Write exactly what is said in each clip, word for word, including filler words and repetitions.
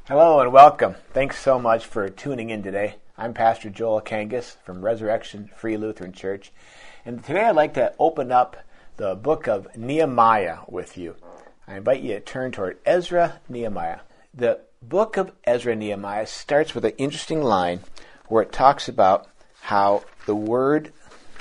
Hello and welcome. Thanks so much for tuning in today. I'm Pastor Joel Kangas from Resurrection Free Lutheran Church. And today I'd like to open up the book of Nehemiah with you. I invite you to turn toward Ezra, Nehemiah. The book of Ezra, Nehemiah starts with an interesting line where it talks about how the word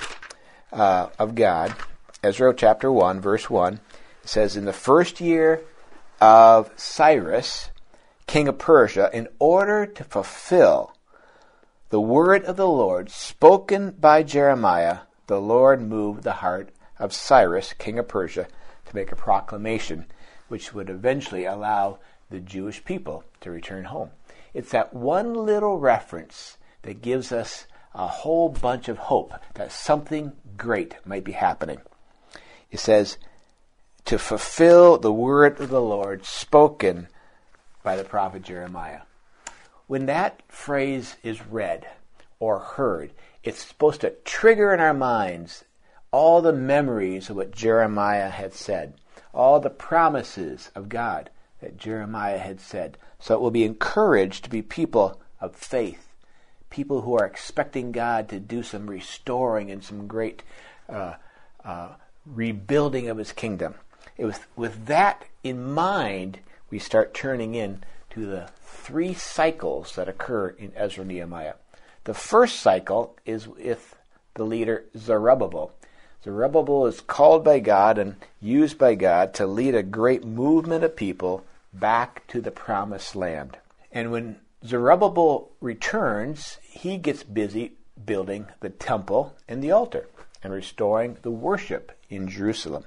uh, of God, Ezra chapter one, verse one, says, in the first year of Cyrus, king of Persia, in order to fulfill the word of the Lord spoken by Jeremiah, the Lord moved the heart of Cyrus, king of Persia, to make a proclamation which would eventually allow the Jewish people to return home. It's that one little reference that gives us a whole bunch of hope that something great might be happening. It says, to fulfill the word of the Lord spoken by the prophet Jeremiah. When that phrase is read or heard, it's supposed to trigger in our minds all the memories of what Jeremiah had said, all the promises of God that Jeremiah had said. So it will be encouraged to be people of faith, people who are expecting God to do some restoring and some great uh, uh, rebuilding of his kingdom. It was with that in mind we start turning in to the three cycles that occur in Ezra and Nehemiah. The first cycle is with the leader Zerubbabel. Zerubbabel is called by God and used by God to lead a great movement of people back to the promised land. And when Zerubbabel returns, he gets busy building the temple and the altar and restoring the worship in Jerusalem.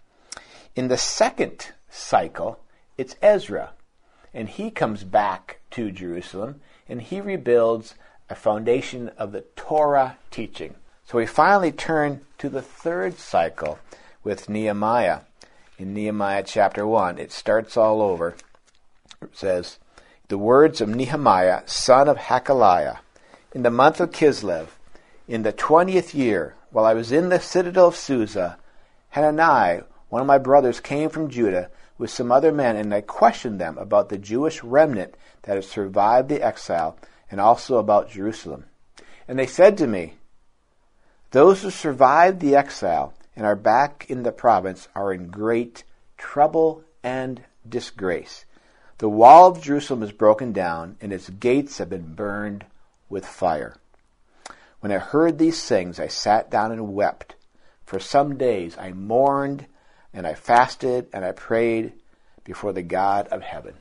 In the second cycle, it's Ezra, and he comes back to Jerusalem, and he rebuilds a foundation of the Torah teaching. So we finally turn to the third cycle with Nehemiah. In Nehemiah chapter one, it starts all over. It says, the words of Nehemiah, son of Hakaliah, in the month of Kislev, in the twentieth year, while I was in the citadel of Susa, Hanani, one of my brothers, came from Judah with some other men, and I questioned them about the Jewish remnant that had survived the exile, and also about Jerusalem. And they said to me, those who survived the exile and are back in the province are in great trouble and disgrace. The wall of Jerusalem is broken down, and its gates have been burned with fire. When I heard these things, I sat down and wept. For some days I mourned, and I fasted, and I prayed before the God of heaven.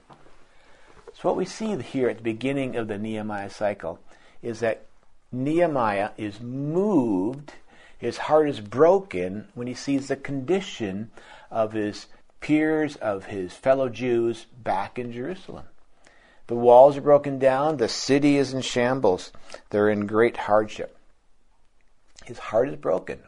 So what we see here at the beginning of the Nehemiah cycle is that Nehemiah is moved, his heart is broken when he sees the condition of his peers, of his fellow Jews back in Jerusalem. The walls are broken down, the city is in shambles, they're in great hardship. His heart is broken.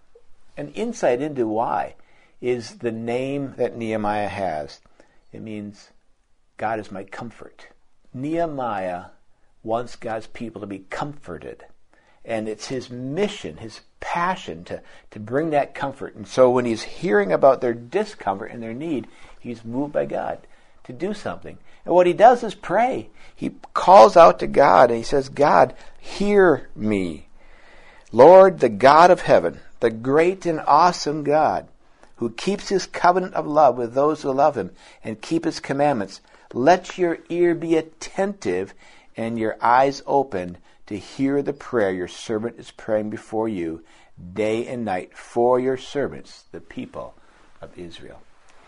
An insight into why is the name that Nehemiah has. It means God is my comfort. Nehemiah wants God's people to be comforted. And it's his mission, his passion to, to bring that comfort. And so when he's hearing about their discomfort and their need, he's moved by God to do something. And what he does is pray. He calls out to God and he says, God, hear me. Lord, the God of heaven, the great and awesome God, who keeps his covenant of love with those who love him and keep his commandments, let your ear be attentive and your eyes open to hear the prayer your servant is praying before you day and night for your servants, the people of Israel.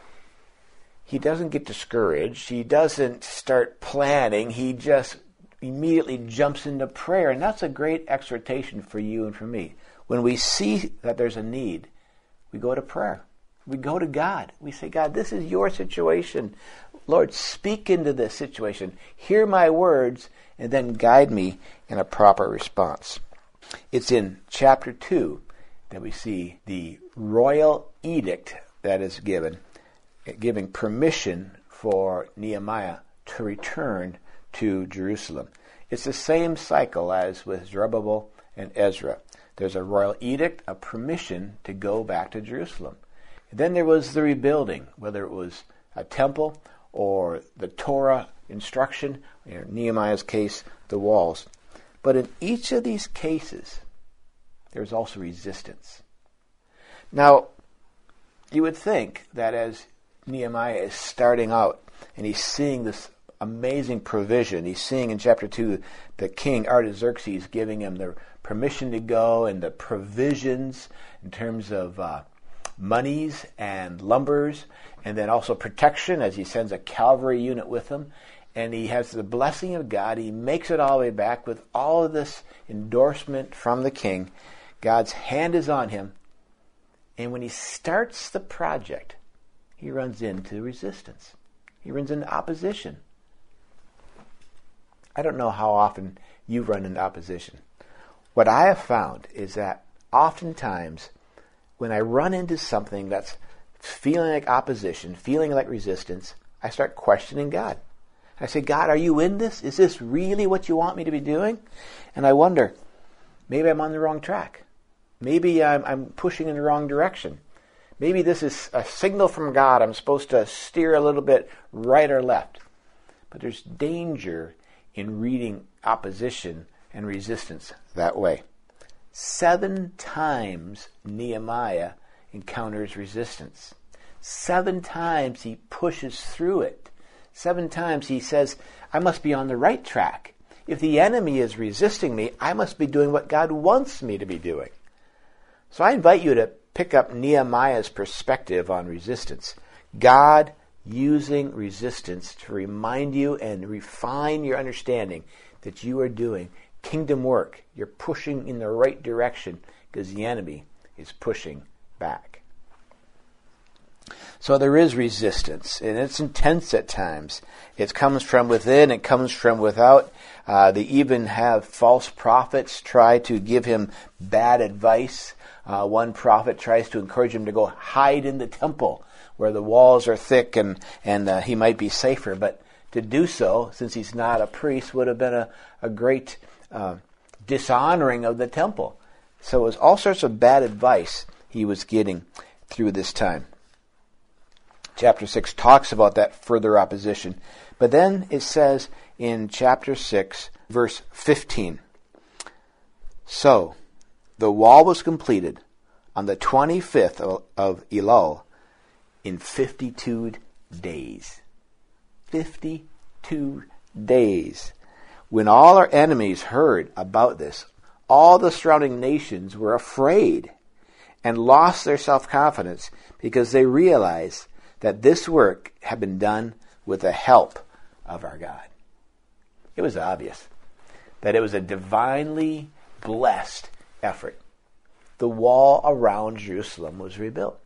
He doesn't get discouraged. He doesn't start planning. He just immediately jumps into prayer. And that's a great exhortation for you and for me. When we see that there's a need, we go to prayer. We go to God. We say, God, this is your situation. Lord, speak into this situation. Hear my words, and then guide me in a proper response. It's in chapter two that we see the royal edict that is given, giving permission for Nehemiah to return to Jerusalem. It's the same cycle as with Zerubbabel and Ezra. There's a royal edict, a permission to go back to Jerusalem. And then there was the rebuilding, whether it was a temple or the Torah instruction, in Nehemiah's case, the walls. But in each of these cases, there's also resistance. Now, you would think that as Nehemiah is starting out and he's seeing this amazing provision, he's seeing in chapter two the king Artaxerxes giving him the permission to go and the provisions in terms of uh, monies and lumbers, and then also protection as he sends a cavalry unit with him. And he has the blessing of God. He makes it all the way back with all of this endorsement from the king. God's hand is on him. And when he starts the project, he runs into resistance. He runs into opposition. I don't know how often you run into opposition. What I have found is that oftentimes when I run into something that's feeling like opposition, feeling like resistance, I start questioning God. I say, God, are you in this? Is this really what you want me to be doing? And I wonder, maybe I'm on the wrong track. Maybe I'm, I'm pushing in the wrong direction. Maybe this is a signal from God. I'm supposed to steer a little bit right or left. But there's danger in reading opposition and resistance that way. Seven times Nehemiah encounters resistance. Seven times he pushes through it. Seven times he says, I must be on the right track. If the enemy is resisting me, I must be doing what God wants me to be doing. So I invite you to pick up Nehemiah's perspective on resistance. God using resistance to remind you and refine your understanding that you are doing kingdom work. You're pushing in the right direction because the enemy is pushing back. So there is resistance, and it's intense at times. It comes from within, it comes from without. Uh, they even have false prophets try to give him bad advice. Uh, one prophet tries to encourage him to go hide in the temple where the walls are thick and, and uh, he might be safer. But to do so, since he's not a priest, would have been a, a great uh, dishonoring of the temple. So it was all sorts of bad advice he was getting through this time. Chapter six talks about that further opposition. But then it says in chapter six, verse fifteen, so the wall was completed on the twenty-fifth of Elul in fifty-two days. fifty-two days. When all our enemies heard about this, all the surrounding nations were afraid and lost their self-confidence because they realized that this work had been done with the help of our God. It was obvious that it was a divinely blessed effort. The wall around Jerusalem was rebuilt.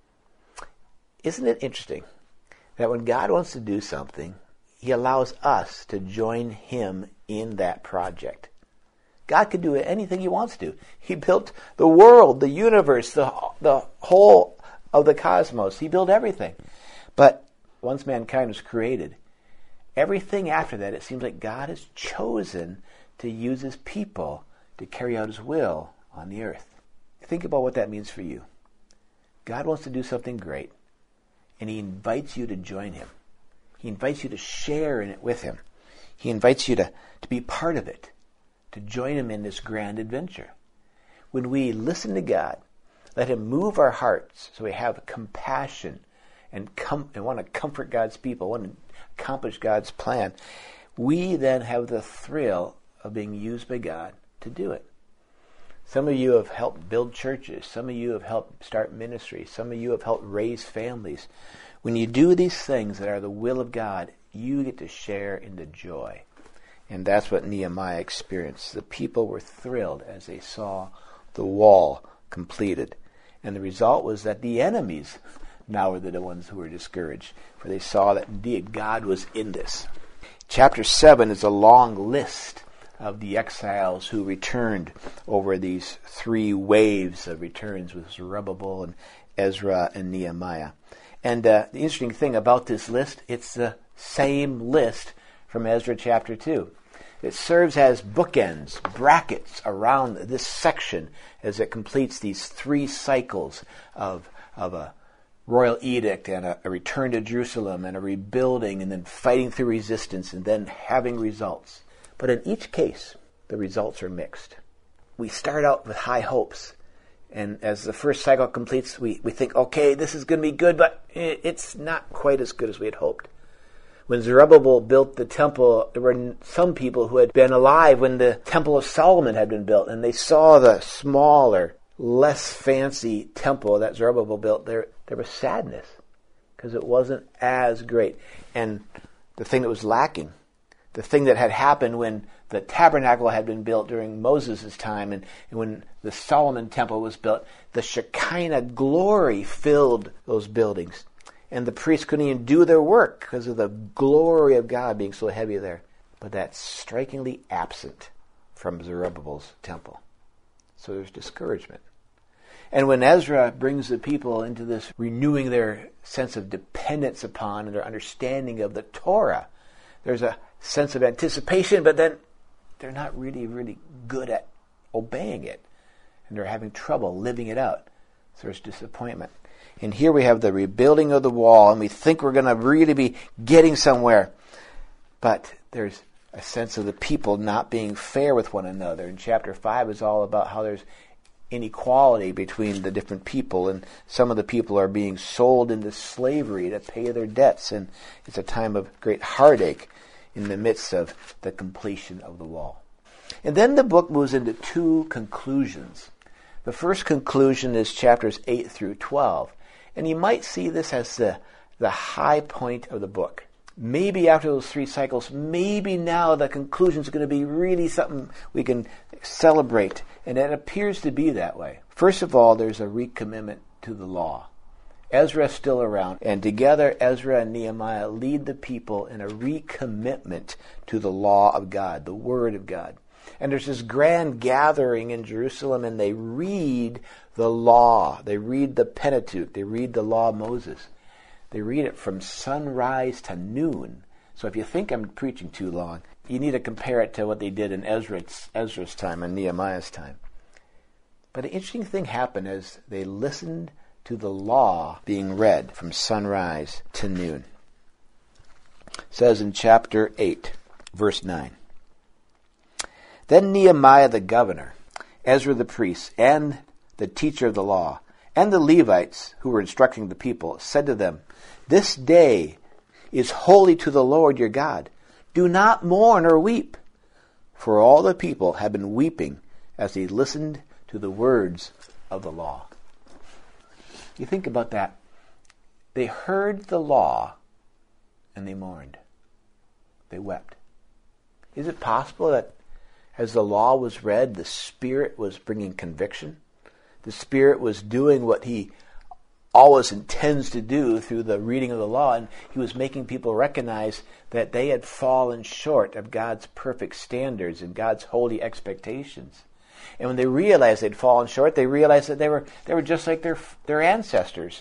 Isn't it interesting that when God wants to do something, he allows us to join him in that project? God can do anything he wants to. He built the world, the universe, the, the whole of the cosmos. He built everything. But once mankind was created, everything after that, it seems like God has chosen to use his people to carry out his will on the earth. Think about what that means for you. God wants to do something great, and he invites you to join him. He invites you to share in it with him. He invites you to, to be part of it, to join him in this grand adventure. When we listen to God, let him move our hearts so we have compassion and, com- and want to comfort God's people, want to accomplish God's plan, we then have the thrill of being used by God to do it. Some of you have helped build churches. Some of you have helped start ministries. Some of you have helped raise families. When you do these things that are the will of God, you get to share in the joy. And that's what Nehemiah experienced. The people were thrilled as they saw the wall completed. And the result was that the enemies now were the ones who were discouraged, for they saw that indeed God was in this. Chapter seven is a long list of the exiles who returned over these three waves of returns with Zerubbabel and Ezra and Nehemiah. And uh, the interesting thing about this list, it's the same list from Ezra chapter two. It serves as bookends, brackets around this section as it completes these three cycles of, of a royal edict and a, a return to Jerusalem and a rebuilding and then fighting through resistance and then having results. But in each case, the results are mixed. We start out with high hopes. And as the first cycle completes, we, we think, okay, this is going to be good, but it's not quite as good as we had hoped. When Zerubbabel built the temple, there were some people who had been alive when the Temple of Solomon had been built, and they saw the smaller, less fancy temple that Zerubbabel built. There, there was sadness because it wasn't as great. And the thing that was lacking, the thing that had happened when the tabernacle had been built during Moses' time and, and when the Solomon temple was built, the Shekinah glory filled those buildings. And the priests couldn't even do their work because of the glory of God being so heavy there. But that's strikingly absent from Zerubbabel's temple. So there's discouragement. And when Ezra brings the people into this renewing their sense of dependence upon and their understanding of the Torah, there's a sense of anticipation, but then they're not really, really good at obeying it. And they're having trouble living it out. So there's disappointment. And here we have the rebuilding of the wall, and we think we're going to really be getting somewhere. But there's a sense of the people not being fair with one another. And chapter five is all about how there's inequality between the different people, and some of the people are being sold into slavery to pay their debts. And it's a time of great heartache in the midst of the completion of the wall. And then the book moves into two conclusions. The first conclusion is chapters eight through twelve. And you might see this as the, the high point of the book. Maybe after those three cycles, maybe now the conclusion is going to be really something we can celebrate. And it appears to be that way. First of all, there's a recommitment to the law. Ezra's still around, and together Ezra and Nehemiah lead the people in a recommitment to the law of God, the Word of God. And there's this grand gathering in Jerusalem, and they read the law. They read the Pentateuch. They read the law of Moses. They read it from sunrise to noon. So if you think I'm preaching too long, you need to compare it to what they did in Ezra's, Ezra's time and Nehemiah's time. But an interesting thing happened as they listened to the law being read from sunrise to noon. It says in chapter eight, verse nine. Then Nehemiah the governor, Ezra the priest, and the teacher of the law, and the Levites who were instructing the people, said to them, This day is holy to the Lord your God. Do not mourn or weep. For all the people had been weeping as they listened to the words of the law. You think about that. They heard the law and they mourned. They wept. Is it possible that as the law was read, the Spirit was bringing conviction? The Spirit was doing what He always intends to do through the reading of the law, and He was making people recognize that they had fallen short of God's perfect standards and God's holy expectations. And when they realized they'd fallen short, they realized that they were they were just like their their ancestors,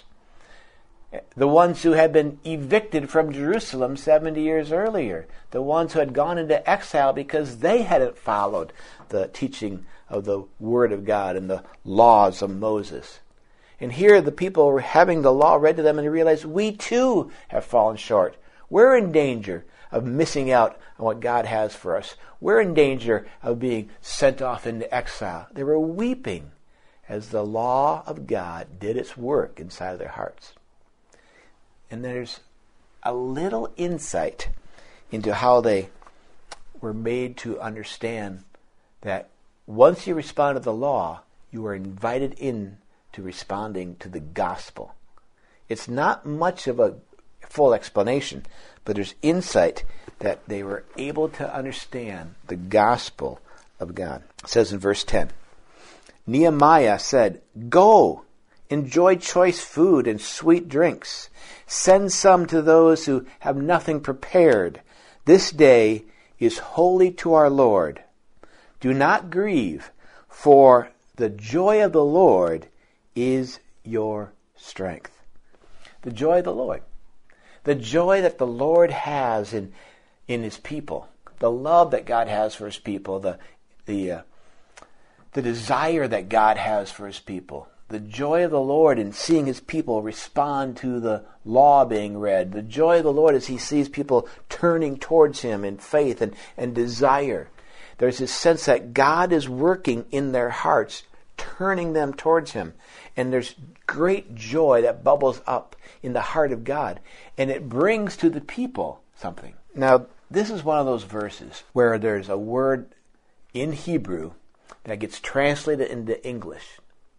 the ones who had been evicted from Jerusalem seventy years earlier, the ones who had gone into exile because they hadn't followed the teaching of the Word of God and the laws of Moses. And here the people were having the law read to them, and they realized, we too have fallen short. We're in danger of missing out on what God has for us. We're in danger of being sent off into exile. They were weeping as the law of God did its work inside of their hearts. And there's a little insight into how they were made to understand that once you respond to the law, you are invited in to responding to the gospel. It's not much of a full explanation, but there's insight that they were able to understand the gospel of God. It says in verse ten, Nehemiah said, Go, enjoy choice food and sweet drinks. Send some to those who have nothing prepared. This day is holy to our Lord. Do not grieve, for the joy of the Lord is your strength. The joy of the Lord. The joy that the Lord has in, in His people. The love that God has for His people. The, the, uh, the desire that God has for His people. the joy of the Lord in seeing his people respond to the law being read. The joy of the Lord as he sees people turning towards him in faith and, and desire. There's this sense that God is working in their hearts, turning them towards him. And there's great joy that bubbles up in the heart of God. And it brings to the people something. Now, this is one of those verses where there's a word in Hebrew that gets translated into English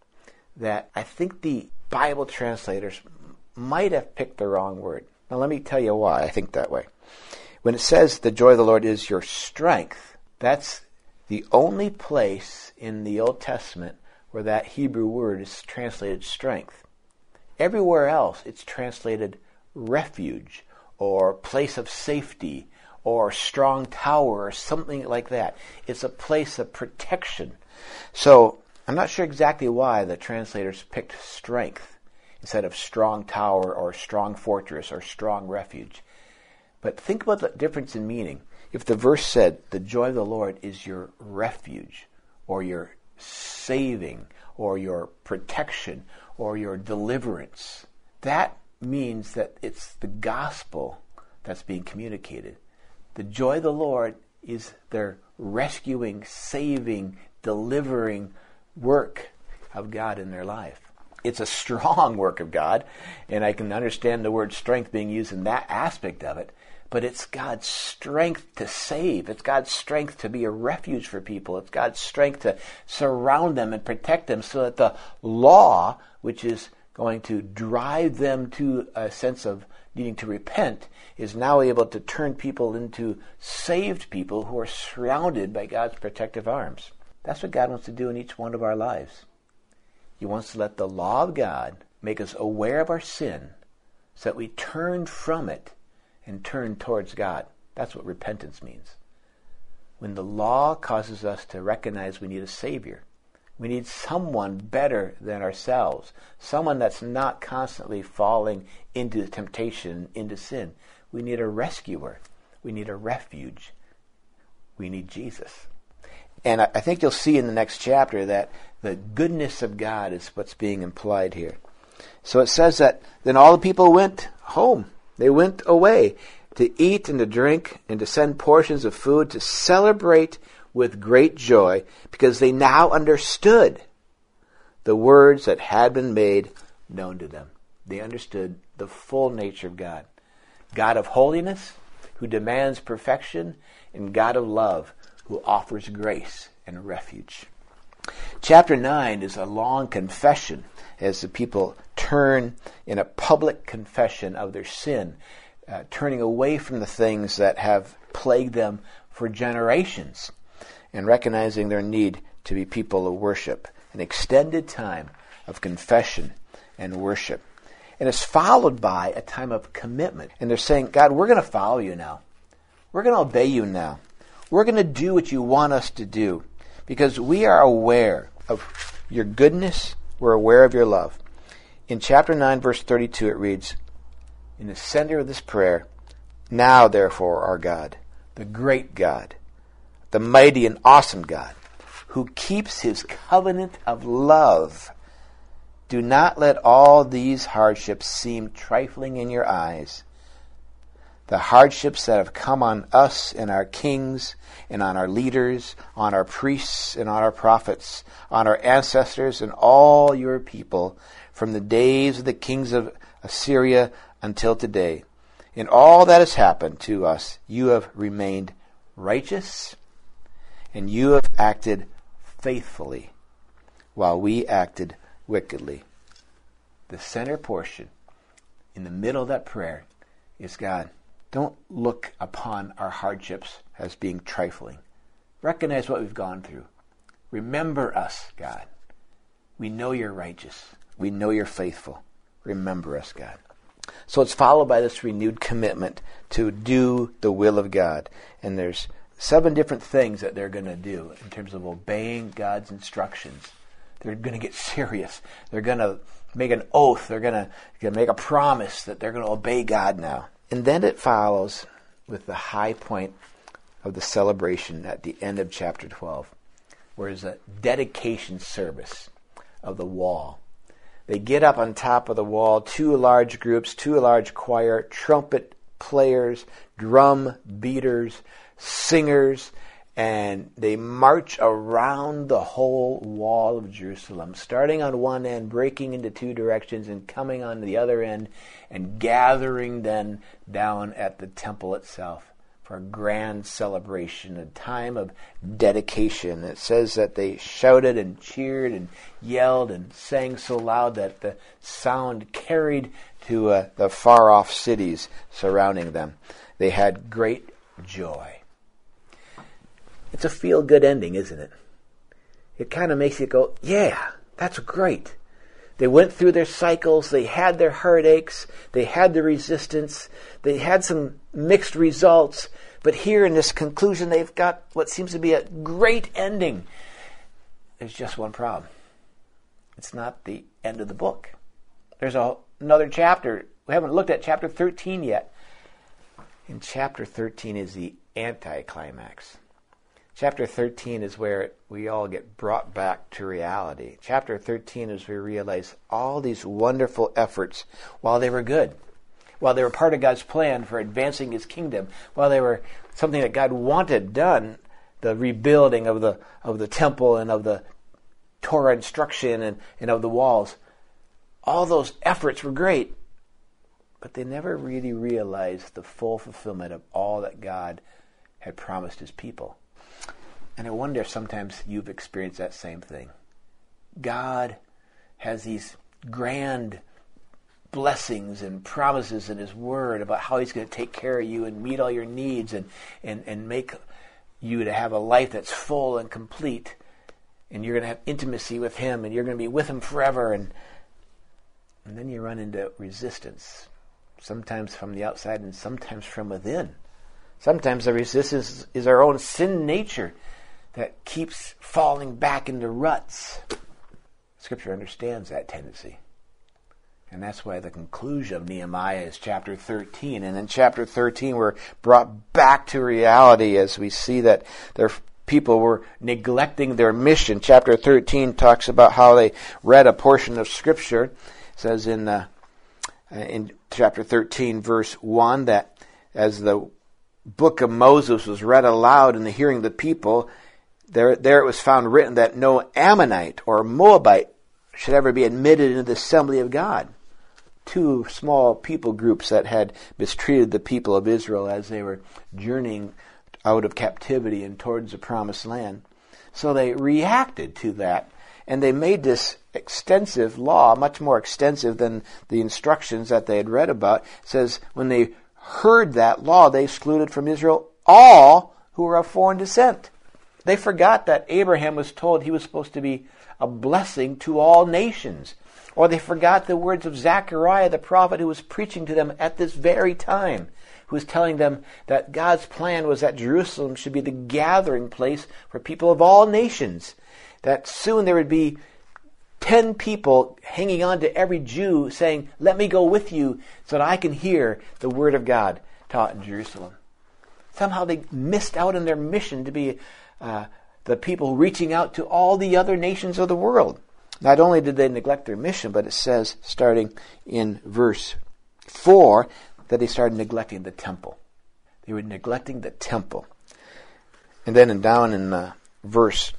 that I think the Bible translators might have picked the wrong word. Now let me tell you why I think that way. When it says the joy of the Lord is your strength, that's the only place in the Old Testament where that Hebrew word is translated strength. Everywhere else it's translated refuge or place of safety or strong tower or something like that. It's a place of protection. So I'm not sure exactly why the translators picked strength instead of strong tower or strong fortress or strong refuge. But think about the difference in meaning. If the verse said, the joy of the Lord is your refuge or your saving or your protection or your deliverance, that means that it's the gospel that's being communicated. The joy of the Lord is their rescuing, saving, delivering work of God in their life. It's a strong work of God, and I can understand the word strength being used in that aspect of it, but it's God's strength to save. It's God's strength to be a refuge for people. It's God's strength to surround them and protect them so that the law, which is going to drive them to a sense of needing to repent, is now able to turn people into saved people who are surrounded by God's protective arms. That's what God wants to do in each one of our lives. He wants to let the law of God make us aware of our sin so that we turn from it and turn towards God. That's what repentance means. When the law causes us to recognize we need a Savior, we need someone better than ourselves, someone that's not constantly falling into temptation, into sin. We need a rescuer. We need a refuge. We need Jesus. And I think you'll see in the next chapter that the goodness of God is what's being implied here. So it says that then all the people went home. They went away to eat and to drink and to send portions of food to celebrate with great joy because they now understood the words that had been made known to them. They understood the full nature of God. God of holiness, who demands perfection, and God of love, who offers grace and refuge. Chapter nine is a long confession as the people turn in a public confession of their sin, uh, turning away from the things that have plagued them for generations and recognizing their need to be people of worship. An extended time of confession and worship. And it's followed by a time of commitment. And they're saying, God, we're going to follow you now. We're going to obey you now. We're going to do what you want us to do because we are aware of your goodness. We're aware of your love. In chapter nine, verse thirty-two, it reads, in the center of this prayer, now, therefore, our God, the great God, the mighty and awesome God, who keeps his covenant of love, do not let all these hardships seem trifling in your eyes. The hardships that have come on us and our kings and on our leaders, on our priests and on our prophets, on our ancestors and all your people from the days of the kings of Assyria until today. In all that has happened to us, you have remained righteous and you have acted faithfully while we acted wickedly. The center portion in the middle of that prayer is God. Don't look upon our hardships as being trifling. Recognize what we've gone through. Remember us, God. We know you're righteous. We know you're faithful. Remember us, God. So it's followed by this renewed commitment to do the will of God. And there's seven different things that they're going to do in terms of obeying God's instructions. They're going to get serious. They're going to make an oath. They're going to make a promise that they're going to obey God now. And then it follows with the high point of the celebration at the end of chapter twelve, where there's a dedication service of the wall They get up on top of the wall, two large groups, two large choir, trumpet players, drum beaters, singers, and they march around the whole wall of Jerusalem, starting on one end, breaking into two directions, and coming on the other end, and gathering then down at the temple itself for a grand celebration, a time of dedication. It says that they shouted and cheered and yelled and sang so loud that the sound carried to uh, the far-off cities surrounding them. They had great joy. It's a feel-good ending, isn't it? It kind of makes you go, yeah, that's great. They went through their cycles, they had their heartaches, they had the resistance, they had some mixed results, but here in this conclusion they've got what seems to be a great ending. There's just one problem. It's not the end of the book. There's a, another chapter. We haven't looked at chapter thirteen yet. And chapter thirteen is the anticlimax. Chapter thirteen is where we all get brought back to reality. Chapter thirteen is where we realize all these wonderful efforts, while they were good, while they were part of God's plan for advancing His kingdom, while they were something that God wanted done, the rebuilding of the of the temple and of the Torah instruction and, and of the walls, all those efforts were great, but they never really realized the full fulfillment of all that God had promised His people. And I wonder if sometimes you've experienced that same thing. God has these grand blessings and promises in His Word about how He's going to take care of you and meet all your needs and, and, and make you to have a life that's full and complete. And you're going to have intimacy with Him and you're going to be with Him forever. And, and then you run into resistance, sometimes from the outside and sometimes from within. Sometimes the resistance is our own sin nature that keeps falling back into ruts. Scripture understands that tendency. And that's why the conclusion of Nehemiah is chapter thirteen. And in chapter thirteen, we're brought back to reality as we see that their people were neglecting their mission. Chapter thirteen talks about how they read a portion of Scripture. It says in, uh, in chapter thirteen, verse one, that as the book of Moses was read aloud in the hearing of the people, There, there it was found written that no Ammonite or Moabite should ever be admitted into the assembly of God. Two small people groups that had mistreated the people of Israel as they were journeying out of captivity and towards the promised land. So they reacted to that, and they made this extensive law, much more extensive than the instructions that they had read about. It says when they heard that law, they excluded from Israel all who were of foreign descent. They forgot that Abraham was told he was supposed to be a blessing to all nations. Or they forgot the words of Zechariah, the prophet, who was preaching to them at this very time, who was telling them that God's plan was that Jerusalem should be the gathering place for people of all nations, that soon there would be ten people hanging on to every Jew saying, "Let me go with you so that I can hear the word of God taught in Jerusalem." Somehow they missed out on their mission to be Uh, the people reaching out to all the other nations of the world. Not only did they neglect their mission, but it says, starting in verse four, that they started neglecting the temple. They were neglecting the temple. And then in, down in uh, verse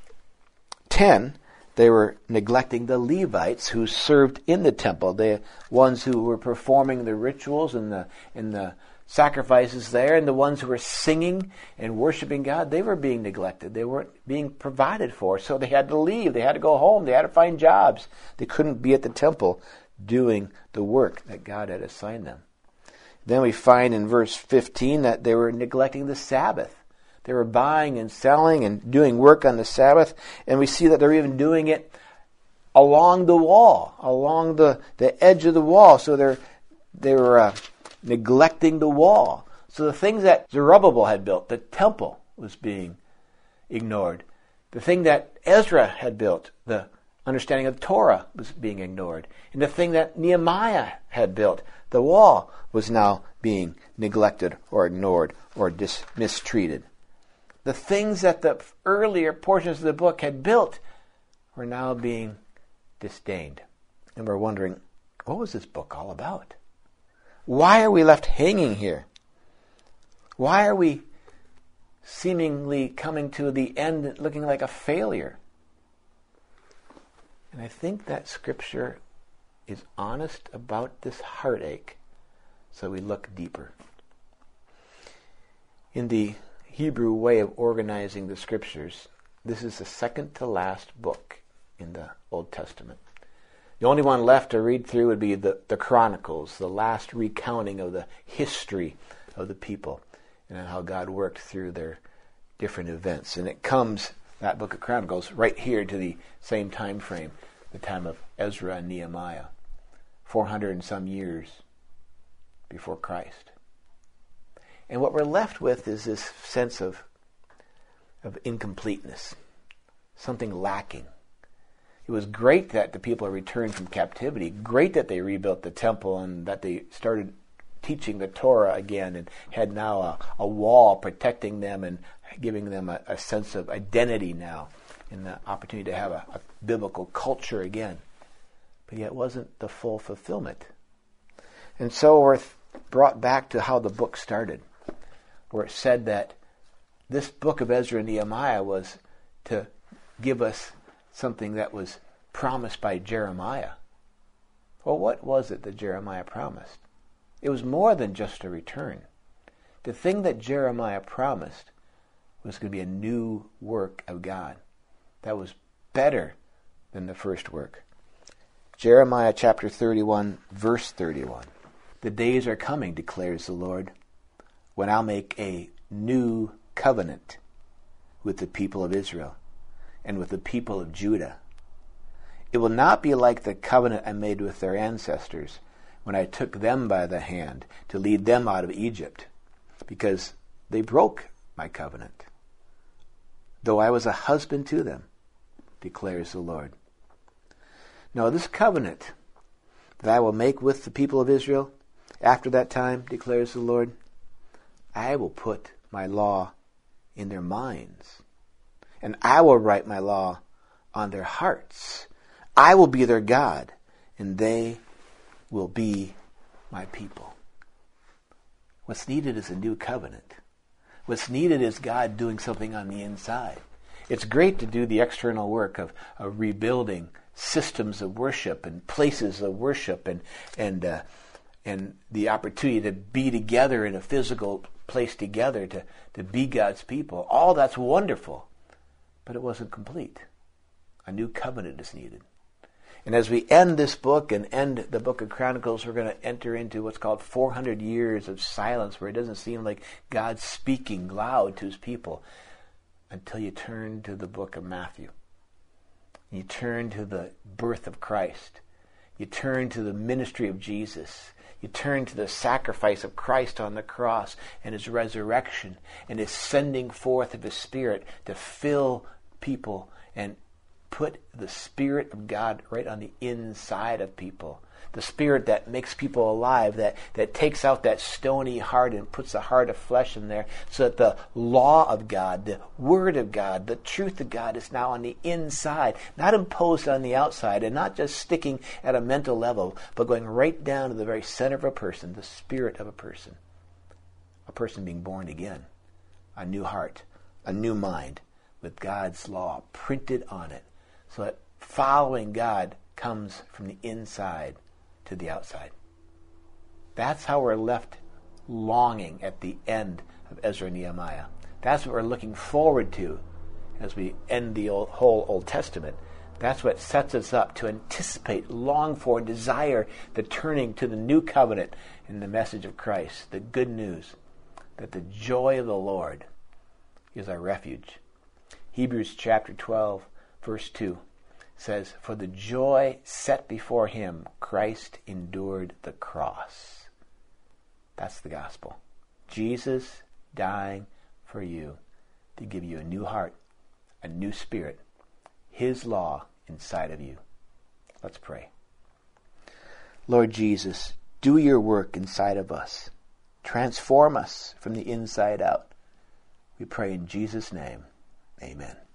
ten, they were neglecting the Levites who served in the temple, the ones who were performing the rituals and the and the sacrifices there, and the ones who were singing and worshiping God. They were being neglected. They weren't being provided for, so they had to leave. They had to go home. They had to find jobs. They couldn't be at the temple doing the work that God had assigned them. Then we find in verse fifteen that they were neglecting the Sabbath. They were buying and selling and doing work on the Sabbath, and we see that they're even doing it along the wall, along the, the edge of the wall. So they're they were uh, neglecting the wall. So the things that Zerubbabel had built, the temple, was being ignored. The thing that Ezra had built, the understanding of Torah, was being ignored. And the thing that Nehemiah had built, the wall, was now being neglected or ignored or dis- mistreated. The things that the earlier portions of the book had built were now being disdained. And we're wondering, what was this book all about? Why are we left hanging here? Why are we seemingly coming to the end looking like a failure? And I think that Scripture is honest about this heartache, so we look deeper. In the Hebrew way of organizing the Scriptures, this is the second to last book in the Old Testament. The only one left to read through would be the, the Chronicles, the last recounting of the history of the people and how God worked through their different events. And it comes, that book of Chronicles, right here to the same time frame, the time of Ezra and Nehemiah, four hundred and some years before Christ. And what we're left with is this sense of, of incompleteness, something lacking. It was great that the people returned from captivity, great that they rebuilt the temple and that they started teaching the Torah again and had now a, a wall protecting them and giving them a, a sense of identity now and the opportunity to have a, a biblical culture again. But yet it wasn't the full fulfillment. And so we're th- brought back to how the book started, where it said that this book of Ezra and Nehemiah was to give us something that was promised by Jeremiah. Well, what was it that Jeremiah promised? It was more than just a return. The thing that Jeremiah promised was going to be a new work of God that was better than the first work. Jeremiah chapter thirty-one, verse thirty-one. The days are coming, declares the Lord, when I'll make a new covenant with the people of Israel and with the people of Judah. It will not be like the covenant I made with their ancestors when I took them by the hand to lead them out of Egypt, because they broke my covenant, though I was a husband to them, declares the Lord. No, this covenant that I will make with the people of Israel after that time, declares the Lord, I will put my law in their minds, and I will write my law on their hearts. I will be their God, and they will be my people. What's needed is a new covenant. What's needed is God doing something on the inside. It's great to do the external work of, of rebuilding systems of worship and places of worship and and uh, and the opportunity to be together in a physical place together to, to be God's people. All that's wonderful, but it wasn't complete. A new covenant is needed. And as we end this book and end the book of Chronicles, we're going to enter into what's called four hundred years of silence, where it doesn't seem like God's speaking loud to his people, until you turn to the book of Matthew. You turn to the birth of Christ. You turn to the ministry of Jesus. You turn to the sacrifice of Christ on the cross and his resurrection and his sending forth of his Spirit to fill people and put the Spirit of God right on the inside of people. The Spirit that makes people alive, that, that takes out that stony heart and puts the heart of flesh in there, so that the law of God, the Word of God, the truth of God is now on the inside, not imposed on the outside, and not just sticking at a mental level, but going right down to the very center of a person, the spirit of a person. A person being born again, a new heart, a new mind, with God's law printed on it, so that following God comes from the inside to the outside. That's how we're left longing at the end of Ezra and Nehemiah. That's what we're looking forward to as we end the old, whole Old Testament. That's what sets us up to anticipate, long for, desire the turning to the new covenant and the message of Christ, the good news that the joy of the Lord is our refuge. Hebrews chapter twelve, verse two says, for the joy set before him, Christ endured the cross. That's the gospel. Jesus dying for you to give you a new heart, a new spirit, his law inside of you. Let's pray. Lord Jesus, do your work inside of us. Transform us from the inside out. We pray in Jesus' name. Amen.